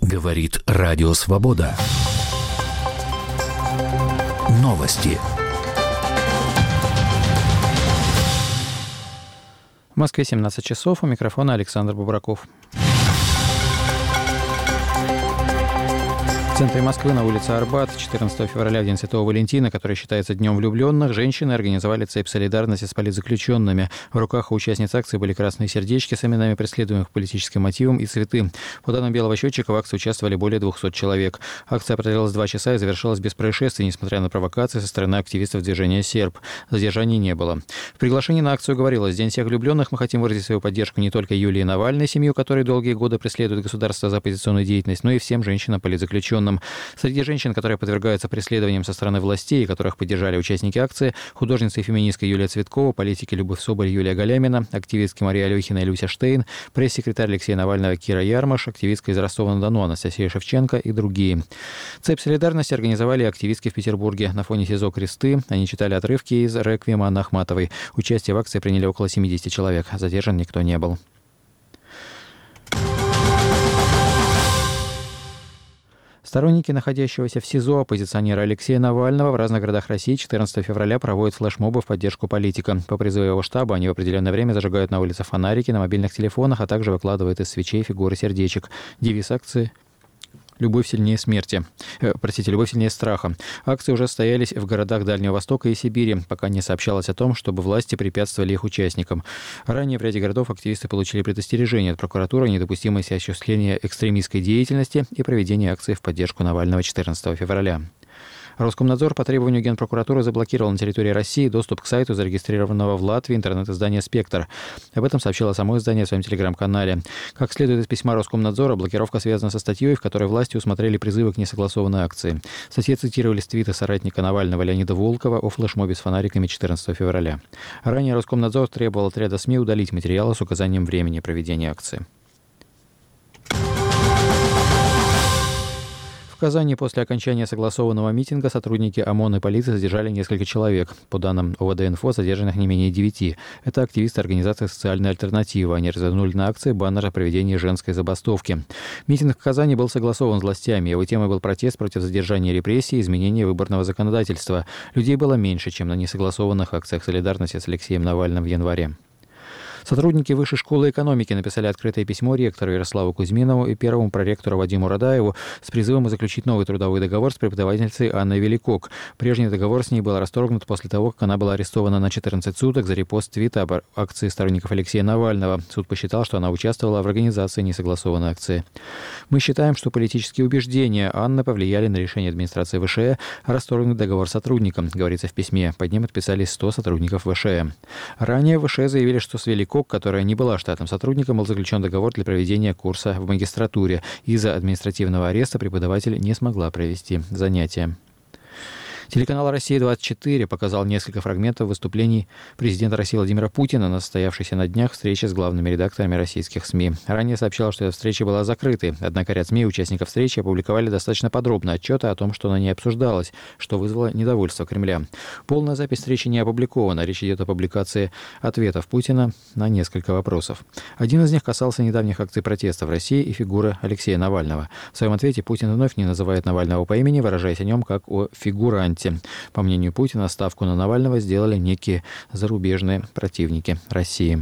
Говорит Радио Свобода. Новости. В Москве 17 часов. У микрофона Александр Бубраков. В центре Москвы на улице Арбат 14 февраля, в День Святого Валентина, который считается Днем влюбленных, женщины организовали цепь солидарности с политзаключенными. В руках у участниц акции были красные сердечки с именами преследуемых по политическим мотивам и цветы. По данным Белого счетчика, в акции участвовали более 200 человек. Акция продлилась 2 часа и завершилась без происшествий, несмотря на провокации со стороны активистов движения «Серб». Задержаний не было. В приглашении на акцию говорилось: «В День всех влюбленных мы хотим выразить свою поддержку не только Юлии Навальной, семью которой долгие годы преследует государство за оппозиционную деятельность, но и всем женщинам-политзаключенным». Среди женщин, которые подвергаются преследованиям со стороны властей, которых поддержали участники акции, художница и феминистка Юлия Цветкова, политики Любовь Соболь, Юлия Галямина, активистки Мария Алехина и Люся Штейн, пресс-секретарь Алексея Навального Кира Ярмаш, активистка из Ростова-на-Дону Анастасия Шевченко и другие. Цепь солидарности организовали активистки в Петербурге. На фоне СИЗО «Кресты» они читали отрывки из реквиема Анны Ахматовой. Участие в акции приняли около 70 человек. Задержан никто не был. Сторонники находящегося в СИЗО оппозиционера Алексея Навального в разных городах России 14 февраля проводят флешмобы в поддержку политика. По призыву его штаба они в определенное время зажигают на улице фонарики на мобильных телефонах, а также выкладывают из свечей фигуры сердечек. Девиз акции «Любовь сильнее смерти». Любовь сильнее страха. Акции уже состоялись в городах Дальнего Востока и Сибири, пока не сообщалось о том, чтобы власти препятствовали их участникам. Ранее в ряде городов активисты получили предостережение от прокуратуры о недопустимости осуществления экстремистской деятельности и проведения акции в поддержку Навального 14 февраля. Роскомнадзор по требованию Генпрокуратуры заблокировал на территории России доступ к сайту зарегистрированного в Латвии интернет-издания «Спектр». Об этом сообщило само издание в своем телеграм-канале. Как следует из письма Роскомнадзора, блокировка связана со статьей, в которой власти усмотрели призывы к несогласованной акции. В статье цитировались твиты соратника Навального Леонида Волкова о флешмобе с фонариками 14 февраля. Ранее Роскомнадзор требовал от ряда СМИ удалить материалы с указанием времени проведения акции. В Казани после окончания согласованного митинга сотрудники ОМОН и полиции задержали несколько человек. По данным ОВД-инфо, задержанных не менее 9. Это активисты организации «Социальная альтернатива». Они развернули на акции баннер о проведении женской забастовки. Митинг в Казани был согласован с властями. Его темой был протест против задержания репрессий и изменения выборного законодательства. Людей было меньше, чем на несогласованных акциях солидарности с Алексеем Навальным в январе. Сотрудники Высшей школы экономики написали открытое письмо ректору Ярославу Кузьминову и первому проректору Вадиму Радаеву с призывом заключить новый трудовой договор с преподавательницей Анной Великок. Прежний договор с ней был расторгнут после того, как она была арестована на 14 суток за репост твита об акции сторонников Алексея Навального. Суд посчитал, что она участвовала в организации несогласованной акции. «Мы считаем, что политические убеждения Анны повлияли на решение администрации ВШЭ расторгнуть договор с сотрудником», говорится в письме. Под ним отписались 100 сотрудников ВШЭ. Ранее в ВШЭ заявили, что с Великок, которая не была штатным сотрудником, был заключен договор для проведения курса в магистратуре. Из-за административного ареста преподаватель не смогла провести занятия. Телеканал «Россия-24» показал несколько фрагментов выступлений президента России Владимира Путина на состоявшейся на днях встрече с главными редакторами российских СМИ. Ранее сообщалось, что эта встреча была закрытой. Однако ряд СМИ участников встречи опубликовали достаточно подробно отчеты о том, что на ней обсуждалось, что вызвало недовольство Кремля. Полная запись встречи не опубликована. Речь идет о публикации ответов Путина на несколько вопросов. Один из них касался недавних акций протеста в России и фигуры Алексея Навального. В своем ответе Путин вновь не называет Навального по имени, выражаясь о нем как о фигуранте. По мнению Путина, ставку на Навального сделали некие зарубежные противники России.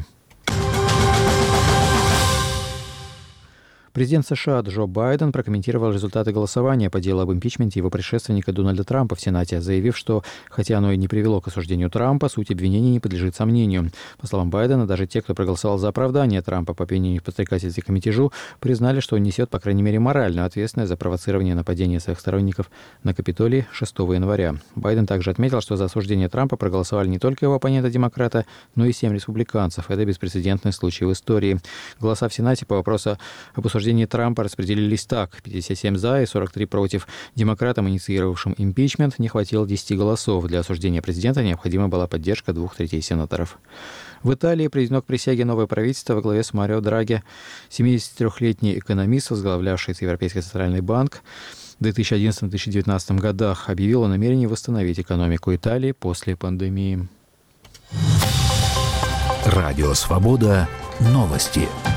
Президент США Джо Байден прокомментировал результаты голосования по делу об импичменте его предшественника Дональда Трампа в Сенате, заявив, что, хотя оно и не привело к осуждению Трампа, суть обвинений не подлежит сомнению. По словам Байдена, даже те, кто проголосовал за оправдание Трампа по обвинению в подстрекательстве к мятежу, признали, что он несет, по крайней мере, моральную ответственность за провоцирование нападения своих сторонников на Капитолий 6 января. Байден также отметил, что за осуждение Трампа проголосовали не только его оппонента-демократа, но и 7 республиканцев. Это беспрецедентный случай в истории. Голоса в Сенате по вопросу об осуждении Трампа распределились так: 57 за и 43 против. Демократам, инициировавшим импичмент, не хватило 10 голосов. Для осуждения президента необходима была поддержка 2/3 сенаторов. В Италии приведено к присяге новое правительство во главе с Марио Драги. 73-летний экономист, возглавлявший Европейский центральный банк в 2011-2019 годах, объявил о намерении восстановить экономику Италии после пандемии. Радио Свобода. Новости.